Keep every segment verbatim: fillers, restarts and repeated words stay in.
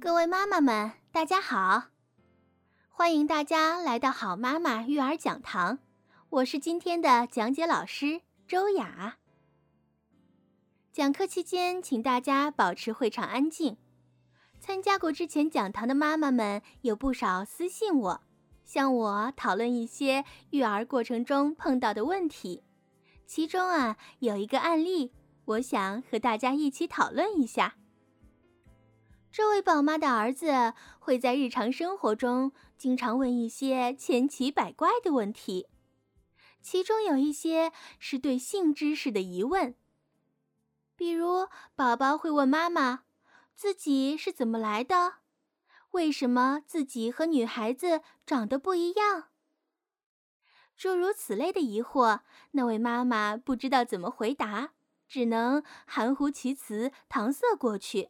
各位妈妈们，大家好！欢迎大家来到好妈妈育儿讲堂，我是今天的讲解老师周雅。讲课期间，请大家保持会场安静。参加过之前讲堂的妈妈们有不少私信我，向我讨论一些育儿过程中碰到的问题。其中啊，有一个案例，我想和大家一起讨论一下。这位宝妈的儿子会在日常生活中经常问一些千奇百怪的问题，其中有一些是对性知识的疑问。比如，宝宝会问妈妈，自己是怎么来的？为什么自己和女孩子长得不一样？诸如此类的疑惑，那位妈妈不知道怎么回答，只能含糊其辞，搪塞过去。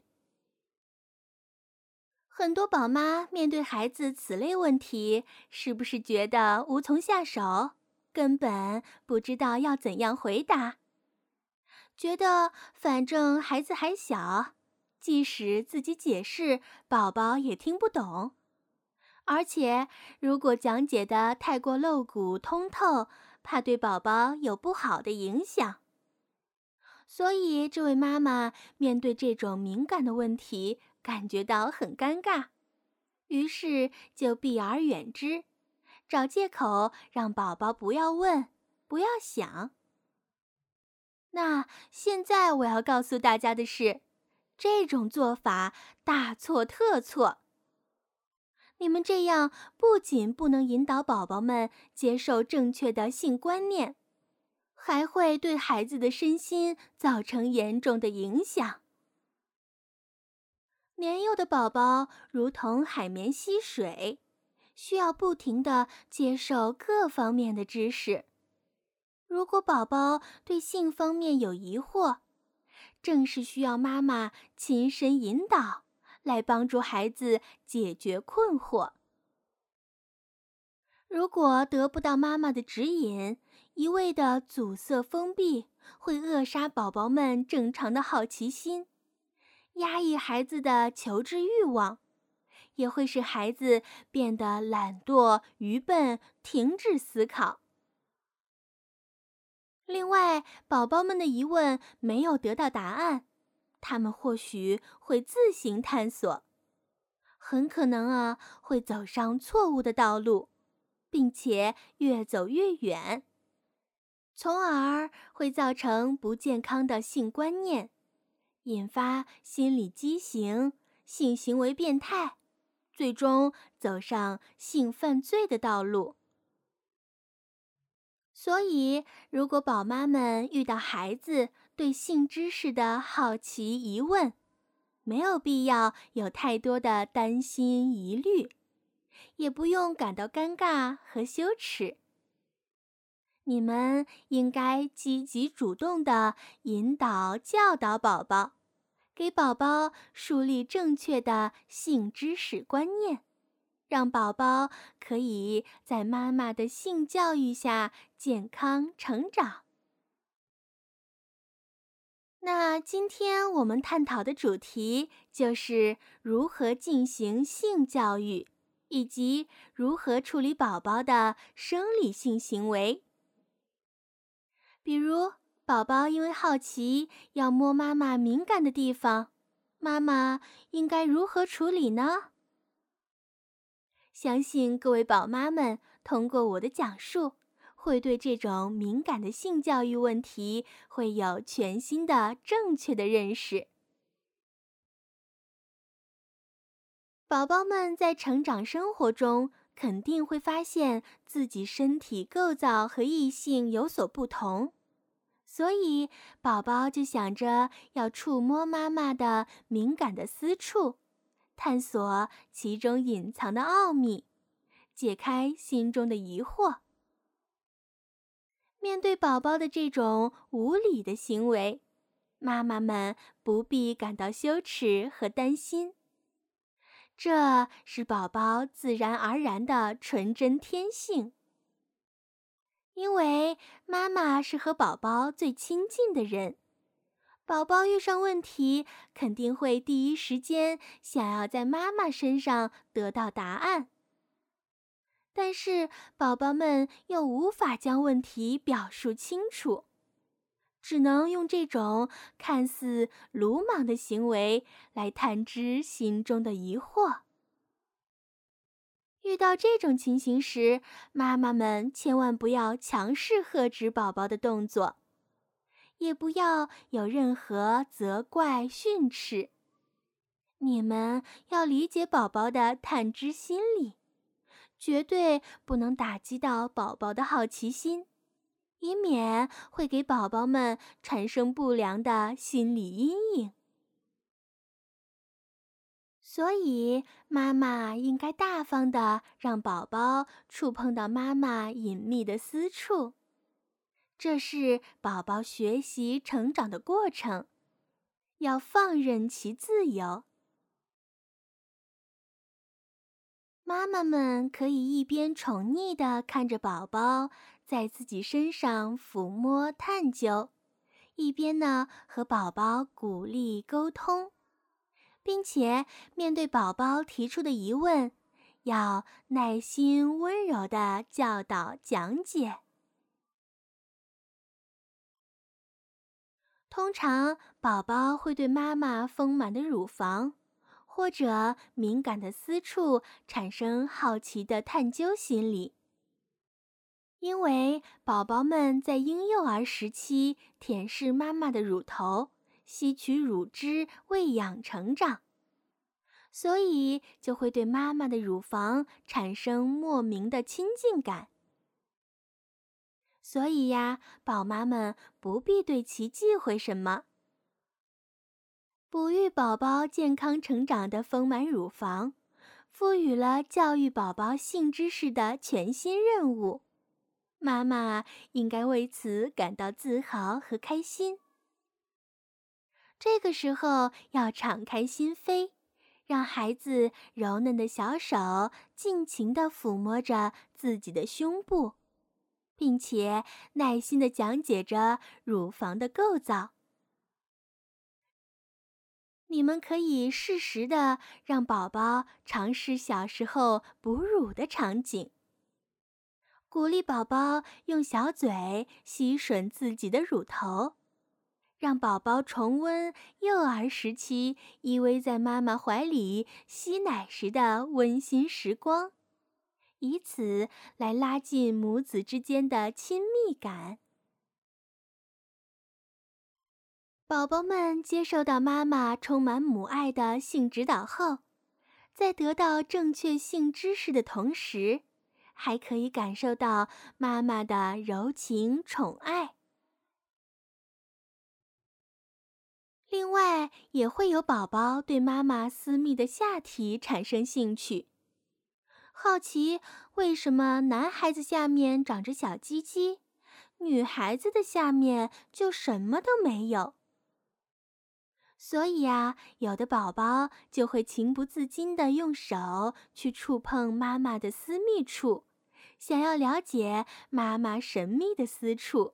很多宝妈面对孩子此类问题，是不是觉得无从下手，根本不知道要怎样回答？觉得反正孩子还小，即使自己解释，宝宝也听不懂。而且，如果讲解得太过露骨通透，怕对宝宝有不好的影响。所以，这位妈妈面对这种敏感的问题，感觉到很尴尬，于是就避而远之，找借口让宝宝不要问，不要想。那现在我要告诉大家的是，这种做法大错特错。你们这样不仅不能引导宝宝们接受正确的性观念，还会对孩子的身心造成严重的影响。年幼的宝宝如同海绵吸水，需要不停地接受各方面的知识。如果宝宝对性方面有疑惑，正是需要妈妈亲身引导，来帮助孩子解决困惑。如果得不到妈妈的指引，一味的阻塞封闭，会扼杀宝宝们正常的好奇心，压抑孩子的求知欲望，也会使孩子变得懒惰、愚笨，停止思考。另外，宝宝们的疑问没有得到答案，他们或许会自行探索，很可能啊会走上错误的道路，并且越走越远，从而会造成不健康的性观念，引发心理畸形、性行为变态，最终走上性犯罪的道路。所以，如果宝妈们遇到孩子对性知识的好奇疑问，没有必要有太多的担心疑虑，也不用感到尴尬和羞耻。你们应该积极主动地引导教导宝宝，给宝宝树立正确的性知识观念，让宝宝可以在妈妈的性教育下健康成长。那今天我们探讨的主题就是如何进行性教育，以及如何处理宝宝的生理性行为。比如，宝宝因为好奇要摸妈妈敏感的地方，妈妈应该如何处理呢？相信各位宝妈们通过我的讲述，会对这种敏感的性教育问题会有全新的正确的认识。宝宝们在成长生活中肯定会发现自己身体构造和异性有所不同，所以宝宝就想着要触摸妈妈的敏感的私处，探索其中隐藏的奥秘，解开心中的疑惑。面对宝宝的这种无理的行为，妈妈们不必感到羞耻和担心，这是宝宝自然而然的纯真天性。因为妈妈是和宝宝最亲近的人， 宝宝遇上问题，肯定会第一时间想要在妈妈身上得到答案。但是宝宝们又无法将问题表述清楚，只能用这种看似鲁莽的行为来探知心中的疑惑。遇到这种情形时，妈妈们千万不要强势喝止宝宝的动作，也不要有任何责怪训斥。你们要理解宝宝的探知心理，绝对不能打击到宝宝的好奇心，以免会给宝宝们产生不良的心理阴影。所以，妈妈应该大方地让宝宝触碰到妈妈隐秘的私处，这是宝宝学习成长的过程，要放任其自由。妈妈们可以一边宠溺地看着宝宝在自己身上抚摸探究，一边呢和宝宝鼓励沟通，并且面对宝宝提出的疑问，要耐心温柔地教导讲解。通常，宝宝会对妈妈丰满的乳房或者敏感的私处产生好奇的探究心理，因为宝宝们在婴幼儿时期舔舐妈妈的乳头，吸取乳汁喂养成长，所以就会对妈妈的乳房产生莫名的亲近感。所以呀，宝妈们不必对其忌讳什么。哺育宝宝健康成长的丰满乳房，赋予了教育宝宝性知识的全新任务。妈妈应该为此感到自豪和开心。这个时候要敞开心扉，让孩子柔嫩的小手尽情地抚摸着自己的胸部，并且耐心地讲解着乳房的构造。你们可以适时地让宝宝尝试小时候哺乳的场景，鼓励宝宝用小嘴吸吮自己的乳头，让宝宝重温幼儿时期依偎在妈妈怀里吸奶时的温馨时光，以此来拉近母子之间的亲密感。宝宝们接受到妈妈充满母爱的性指导后，在得到正确性知识的同时，还可以感受到妈妈的柔情宠爱。另外，也会有宝宝对妈妈私密的下体产生兴趣，好奇为什么男孩子下面长着小鸡鸡，女孩子的下面就什么都没有。所以呀，有的宝宝就会情不自禁地用手去触碰妈妈的私密处，想要了解妈妈神秘的私处。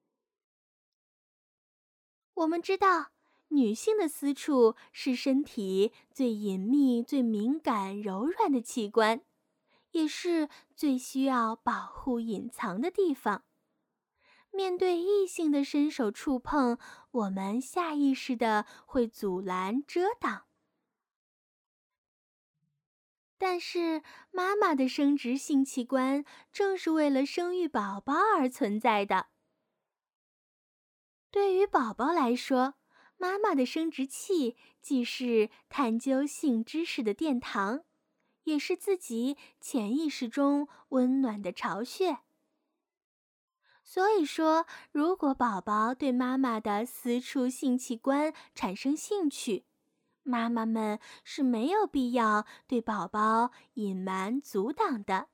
我们知道，女性的私处是身体最隐秘、最敏感、柔软的器官，也是最需要保护、隐藏的地方。面对异性的伸手触碰，我们下意识地会阻拦遮挡。但是，妈妈的生殖性器官正是为了生育宝宝而存在的。对于宝宝来说，妈妈的生殖器既是探究性知识的殿堂，也是自己潜意识中温暖的巢穴。所以说，如果宝宝对妈妈的私处性器官产生兴趣，妈妈们是没有必要对宝宝隐瞒阻挡的。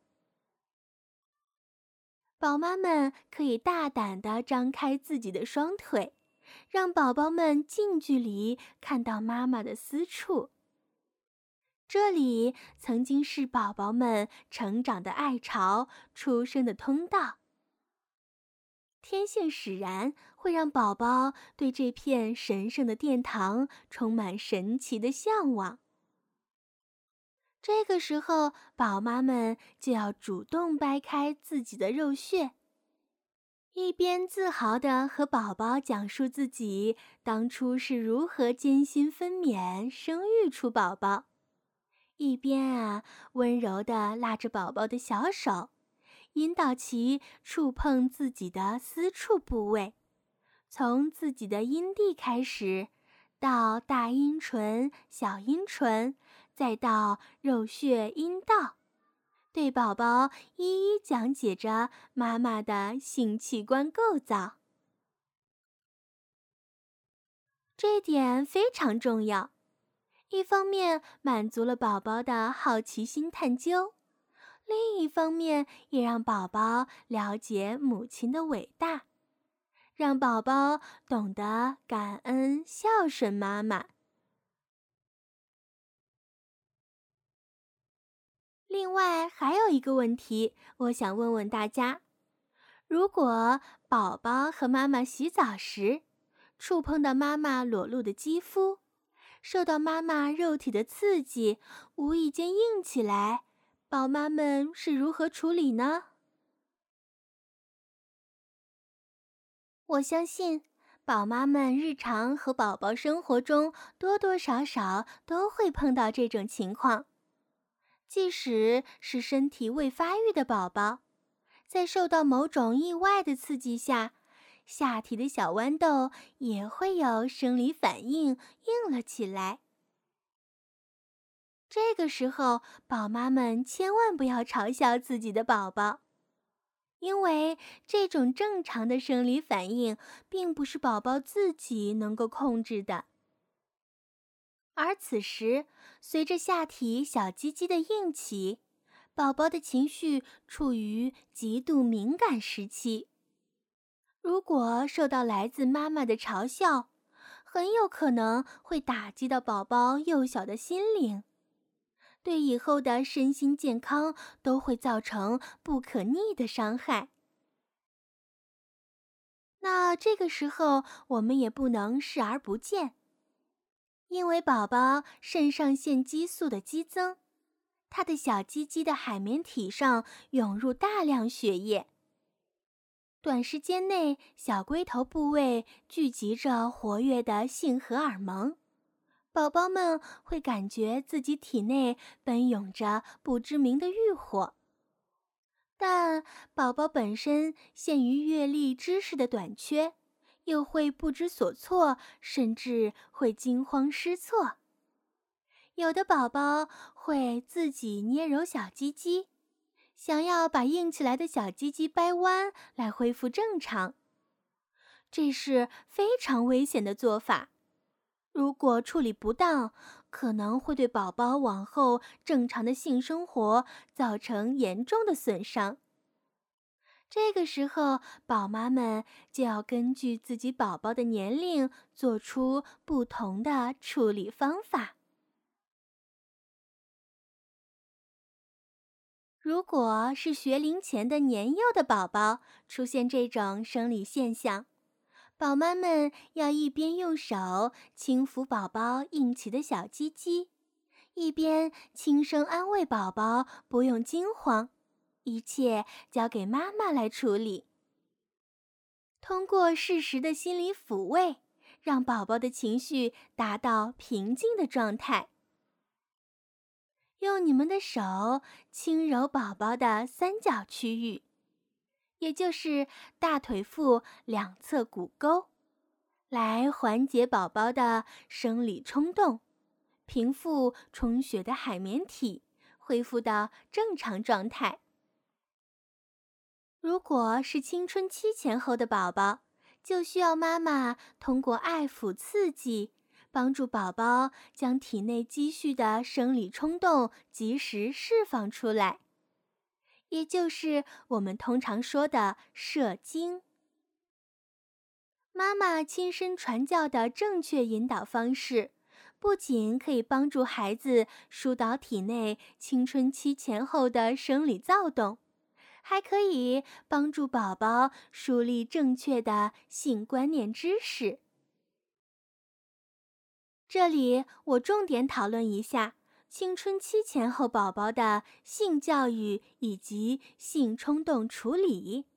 宝妈们可以大胆地张开自己的双腿，让宝宝们近距离看到妈妈的私处。这里曾经是宝宝们成长的爱巢、出生的通道。 天性使然，会让宝宝对这片神圣的殿堂充满神奇的向往。这个时候，宝妈们就要主动掰开自己的肉穴，一边自豪地和宝宝讲述自己当初是如何艰辛分娩生育出宝宝，一边啊温柔地拉着宝宝的小手，引导其触碰自己的私处部位，从自己的阴蒂开始，到大阴唇、小阴唇，再到肉穴、阴道，对宝宝一一讲解着妈妈的性器官构造。这一点非常重要，一方面满足了宝宝的好奇心探究，另一方面也让宝宝了解母亲的伟大，让宝宝懂得感恩孝顺妈妈。另外还有一个问题，我想问问大家，如果宝宝和妈妈洗澡时，触碰到妈妈裸露的肌肤，受到妈妈肉体的刺激，无意间硬起来，宝妈们是如何处理呢？我相信宝妈们日常和宝宝生活中多多少少都会碰到这种情况。即使是身体未发育的宝宝，在受到某种意外的刺激下，下体的小豌豆也会有生理反应，硬了起来。这个时候，宝妈们千万不要嘲笑自己的宝宝，因为这种正常的生理反应并不是宝宝自己能够控制的。而此时，随着下体小鸡鸡的硬起，宝宝的情绪处于极度敏感时期。如果受到来自妈妈的嘲笑，很有可能会打击到宝宝幼小的心灵，对以后的身心健康都会造成不可逆的伤害。那这个时候，我们也不能视而不见。因为宝宝肾上腺激素的激增，他的小鸡鸡的海绵体上涌入大量血液。短时间内，小龟头部位聚集着活跃的性荷尔蒙，宝宝们会感觉自己体内奔涌着不知名的欲火。但宝宝本身限于阅历知识的短缺，又会不知所措，甚至会惊慌失措。有的宝宝会自己捏揉小鸡鸡，想要把硬起来的小鸡鸡掰弯来恢复正常。这是非常危险的做法，如果处理不当，可能会对宝宝往后正常的性生活造成严重的损伤。这个时候，宝妈们就要根据自己宝宝的年龄做出不同的处理方法。如果是学龄前的年幼的宝宝出现这种生理现象，宝妈们要一边用手轻抚宝宝硬起的小鸡鸡，一边轻声安慰宝宝不用惊慌，一切交给妈妈来处理。通过适时的心理抚慰，让宝宝的情绪达到平静的状态。用你们的手轻揉宝宝的三角区域，也就是大腿腹两侧骨沟，来缓解宝宝的生理冲动，平复充血的海绵体，恢复到正常状态。如果是青春期前后的宝宝，就需要妈妈通过爱抚刺激，帮助宝宝将体内积蓄的生理冲动及时释放出来，也就是我们通常说的射精。妈妈亲身传教的正确引导方式，不仅可以帮助孩子疏导体内青春期前后的生理躁动， 还可以帮助宝宝树立正确的性观念知识。这里我重点讨论一下青春期前后宝宝的性教育以及性冲动处理。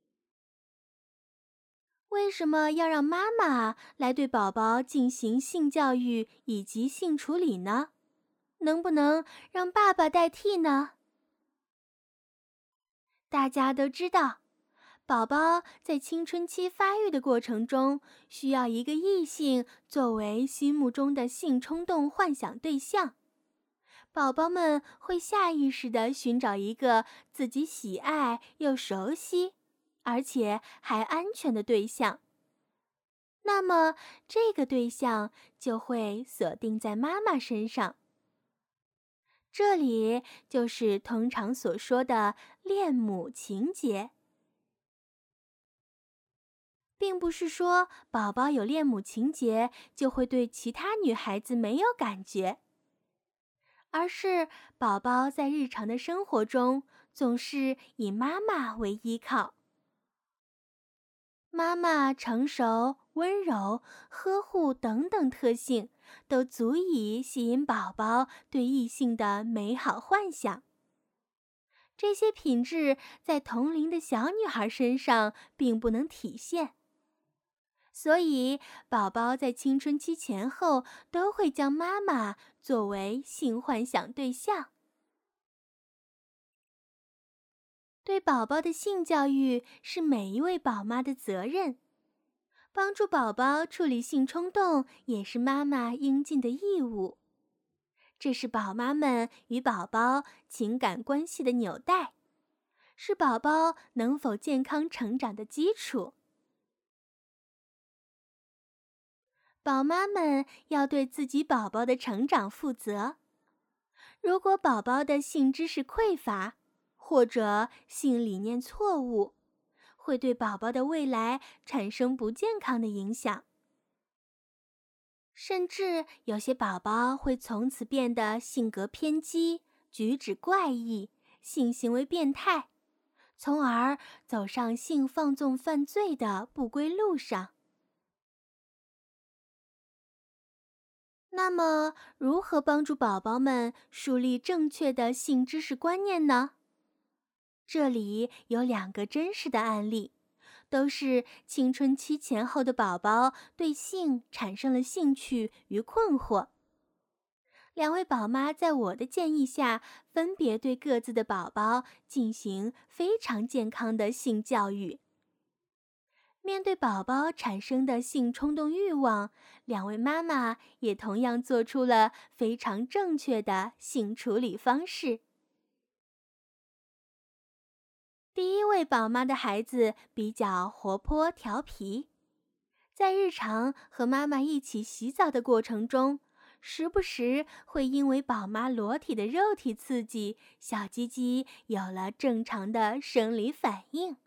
为什么要让妈妈来对宝宝进行性教育以及性处理呢？能不能让爸爸代替呢？大家都知道，宝宝在青春期发育的过程中，需要一个异性作为心目中的性冲动幻想对象。宝宝们会下意识地寻找一个自己喜爱又熟悉，而且还安全的对象。那么，这个对象就会锁定在妈妈身上。这里就是通常所说的恋母情节，并不是说宝宝有恋母情节就会对其他女孩子没有感觉，而是宝宝在日常的生活中总是以妈妈为依靠。妈妈成熟、温柔、呵护等等特性，都足以吸引宝宝对异性的美好幻想。这些品质在同龄的小女孩身上并不能体现，所以宝宝在青春期前后都会将妈妈作为性幻想对象。对宝宝的性教育是每一位宝妈的责任，帮助宝宝处理性冲动也是妈妈应尽的义务。这是宝妈们与宝宝情感关系的纽带，是宝宝能否健康成长的基础。宝妈们要对自己宝宝的成长负责。如果宝宝的性知识匮乏，或者性理念错误，会对宝宝的未来产生不健康的影响。甚至有些宝宝会从此变得性格偏激、举止怪异、性行为变态，从而走上性放纵犯罪的不归路上。那么，如何帮助宝宝们树立正确的性知识观念呢？这里有两个真实的案例，都是青春期前后的宝宝对性产生了兴趣与困惑。两位宝妈在我的建议下，分别对各自的宝宝进行非常健康的性教育。面对宝宝产生的性冲动欲望，两位妈妈也同样做出了非常正确的性处理方式。第一位宝妈的孩子比较活泼调皮，在日常和妈妈一起洗澡的过程中，时不时会因为宝妈裸体的肉体刺激，小鸡鸡有了正常的生理反应。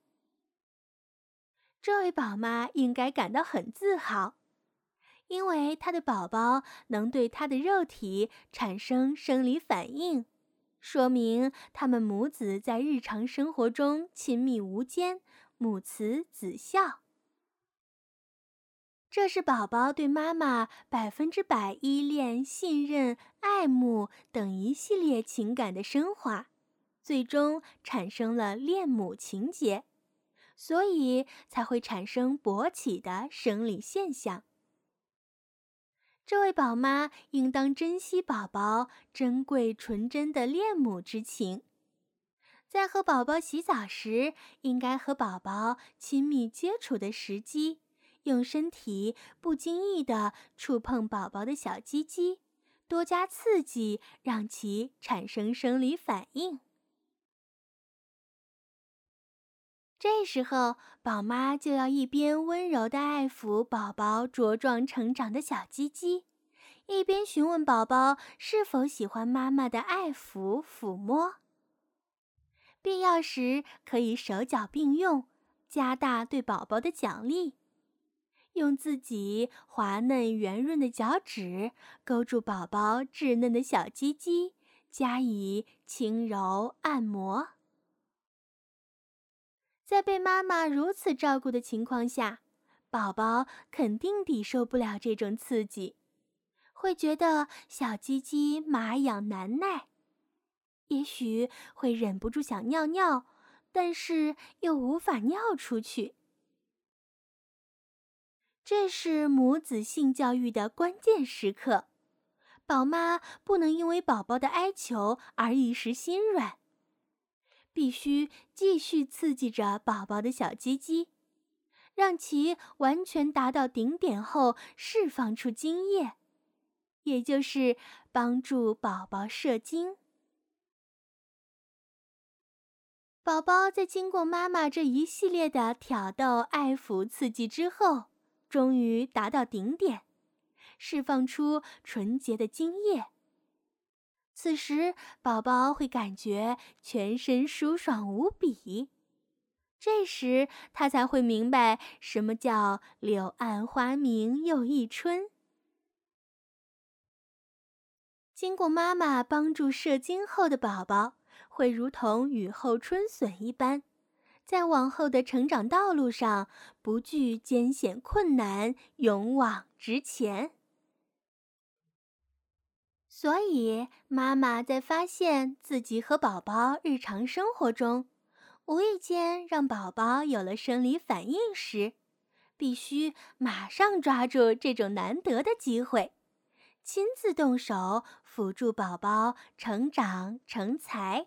这位宝妈应该感到很自豪，因为她的宝宝能对她的肉体产生生理反应，说明他们母子在日常生活中亲密无间，母慈子孝。这是宝宝对妈妈百分之百依恋、信任、爱慕等一系列情感的升华，最终产生了恋母情节，所以才会产生勃起的生理现象。这位宝妈应当珍惜宝宝珍贵纯真的恋母之情，在和宝宝洗澡时，应该和宝宝亲密接触的时机，用身体不经意地触碰宝宝的小鸡鸡，多加刺激，让其产生生理反应。这时候，宝妈就要一边温柔地爱抚宝宝茁壮成长的小鸡鸡，一边询问宝宝是否喜欢妈妈的爱抚抚摸。必要时可以手脚并用，加大对宝宝的奖励，用自己滑嫩圆润的脚趾勾住宝宝稚嫩的小鸡鸡，加以轻柔按摩。 在被妈妈如此照顾的情况下，宝宝肯定抵受不了这种刺激，会觉得小鸡鸡麻痒难耐，也许会忍不住想尿尿，但是又无法尿出去。这是母子性教育的关键时刻，宝妈不能因为宝宝的哀求而一时心软，必须继续刺激着宝宝的小鸡鸡，让其完全达到顶点后释放出精液，也就是帮助宝宝射精。宝宝在经过妈妈这一系列的挑逗、爱抚、刺激之后，终于达到顶点，释放出纯洁的精液。此时，宝宝会感觉全身舒爽无比。这时，他才会明白什么叫柳暗花明又一春。经过妈妈帮助射精后的宝宝，会如同雨后春笋一般，在往后的成长道路上不惧艰险困难，勇往直前。所以，妈妈在发现自己和宝宝日常生活中，无意间让宝宝有了生理反应时，必须马上抓住这种难得的机会，亲自动手辅助宝宝成长成才。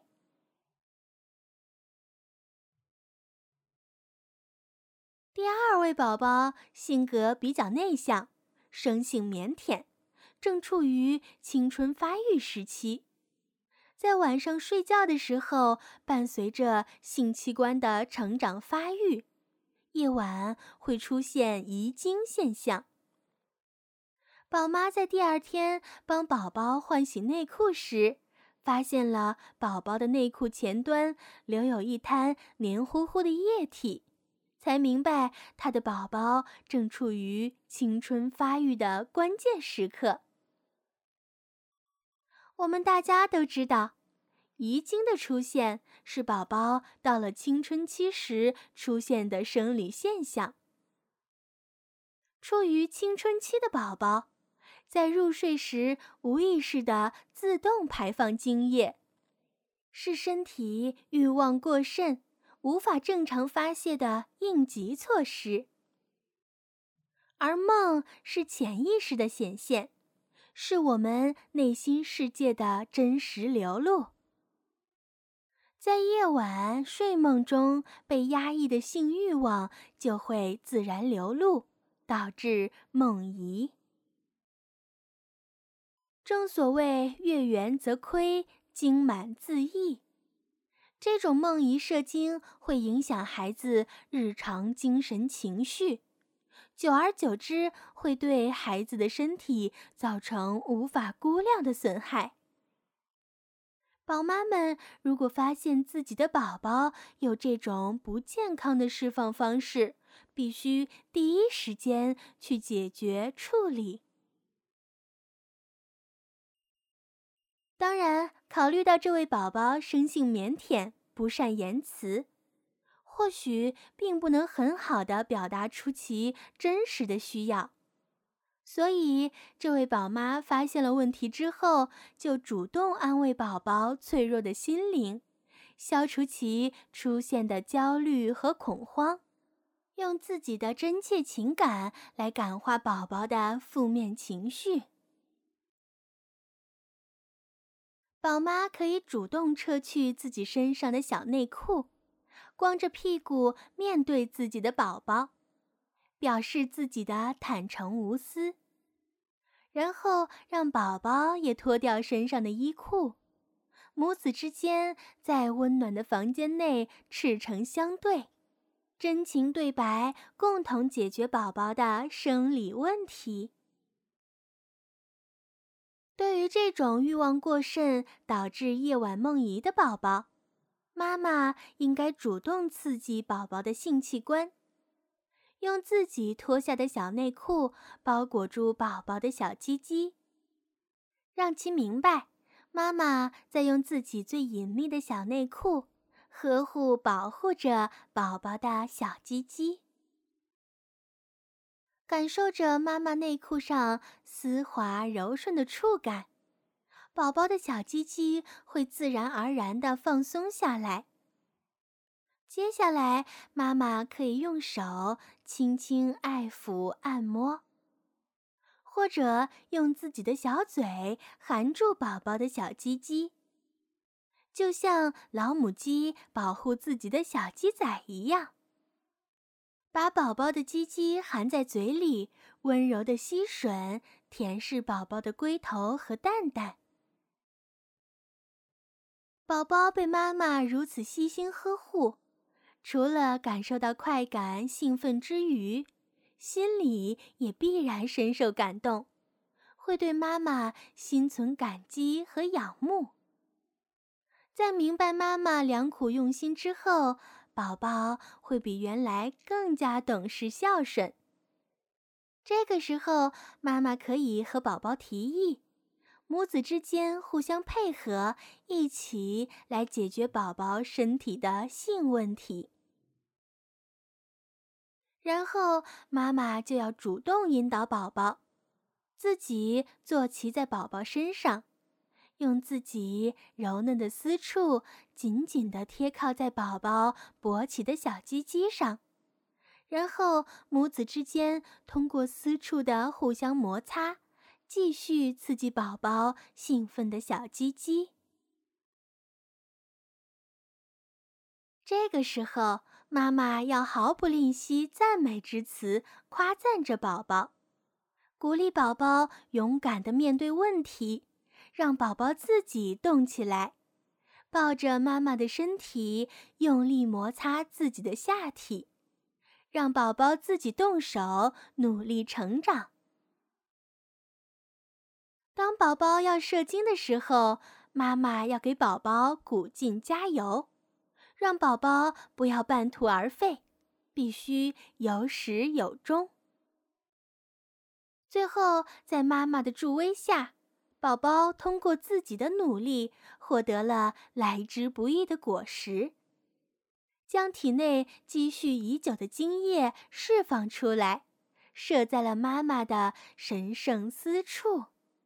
第二位宝宝性格比较内向，生性腼腆，正处于青春发育时期。在晚上睡觉的时候，伴随着性器官的成长发育，夜晚会出现遗精现象。宝妈在第二天帮宝宝换洗内裤时，发现了宝宝的内裤前端留有一滩黏糊糊的液体，才明白他的宝宝正处于青春发育的关键时刻。我们大家都知道，遗精的出现是宝宝到了青春期时出现的生理现象。处于青春期的宝宝，在入睡时无意识地自动排放精液，是身体欲望过剩，无法正常发泄的应急措施。而梦是潜意识的显现，是我们内心世界的真实流露。在夜晚睡梦中被压抑的性欲望就会自然流露，导致梦遗。正所谓月圆则亏，精满自溢。这种梦遗射精会影响孩子日常精神情绪，久而久之会对孩子的身体造成无法估量的损害。宝妈们如果发现自己的宝宝有这种不健康的释放方式，必须第一时间去解决处理。当然，考虑到这位宝宝生性腼腆，不善言辞，或许并不能很好地表达出其真实的需要，所以这位宝妈发现了问题之后，就主动安慰宝宝脆弱的心灵，消除其出现的焦虑和恐慌，用自己的真切情感来感化宝宝的负面情绪。宝妈可以主动撤去自己身上的小内裤，光着屁股面对自己的宝宝，表示自己的坦诚无私，然后让宝宝也脱掉身上的衣裤，母子之间在温暖的房间内赤诚相对，真情对白，共同解决宝宝的生理问题。对于这种欲望过剩导致夜晚梦遗的宝宝，妈妈应该主动刺激宝宝的性器官，用自己脱下的小内裤包裹住宝宝的小鸡鸡，让其明白妈妈在用自己最隐秘的小内裤呵护保护着宝宝的小鸡鸡，感受着妈妈内裤上丝滑柔顺的触感，宝宝的小鸡鸡会自然而然地放松下来。接下来，妈妈可以用手轻轻爱抚按摩，或者用自己的小嘴含住宝宝的小鸡鸡，就像老母鸡保护自己的小鸡仔一样，把宝宝的鸡鸡含在嘴里，温柔地吸吮，舔舐宝宝的龟头和蛋蛋。宝宝被妈妈如此悉心呵护，除了感受到快感、兴奋之余，心里也必然深受感动，会对妈妈心存感激和仰慕。在明白妈妈良苦用心之后，宝宝会比原来更加懂事孝顺。这个时候，妈妈可以和宝宝提议，母子之间互相配合，一起来解决宝宝身体的性问题。然后，妈妈就要主动引导宝宝，自己坐骑在宝宝身上，用自己柔嫩的私处紧紧地贴靠在宝宝勃起的小鸡鸡上，然后母子之间通过私处的互相摩擦，继续刺激宝宝兴奋的小鸡鸡。这个时候，妈妈要毫不吝惜赞美之词，夸赞着宝宝，鼓励宝宝勇敢地面对问题，让宝宝自己动起来，抱着妈妈的身体，用力摩擦自己的下体，让宝宝自己动手，努力成长。当宝宝要射精的时候，妈妈要给宝宝鼓劲加油，让宝宝不要半途而废，必须有始有终。最后，在妈妈的助威下，宝宝通过自己的努力，获得了来之不易的果实，将体内积蓄已久的精液释放出来，射在了妈妈的神圣私处。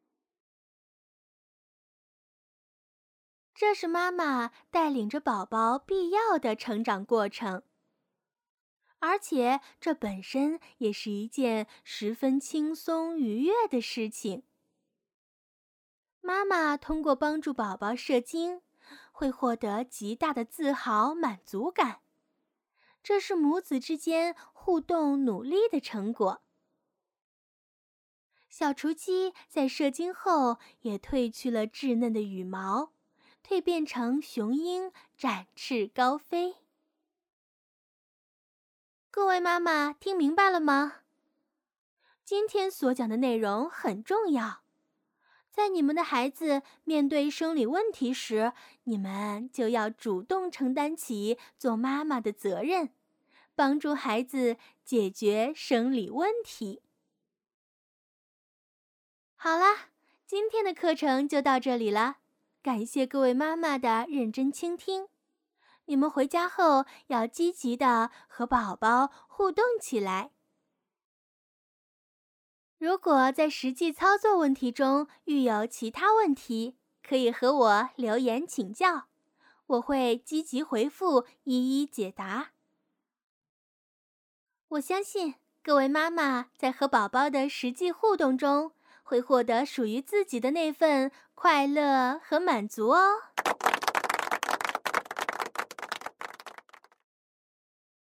这是妈妈带领着宝宝必要的成长过程，而且这本身也是一件十分轻松愉悦的事情。妈妈通过帮助宝宝射精，会获得极大的自豪满足感，这是母子之间互动努力的成果。小雏鸡在射精后也褪去了稚嫩的羽毛，蜕变成雄鹰，展翅高飞。各位妈妈听明白了吗？今天所讲的内容很重要，在你们的孩子面对生理问题时，你们就要主动承担起做妈妈的责任，帮助孩子解决生理问题。好啦，今天的课程就到这里了，感谢各位妈妈的认真倾听。你们回家后要积极地和宝宝互动起来。如果在实际操作问题中遇有其他问题，可以和我留言请教，我会积极回复，一一解答。我相信各位妈妈在和宝宝的实际互动中，会获得属于自己的那份快乐和满足哦。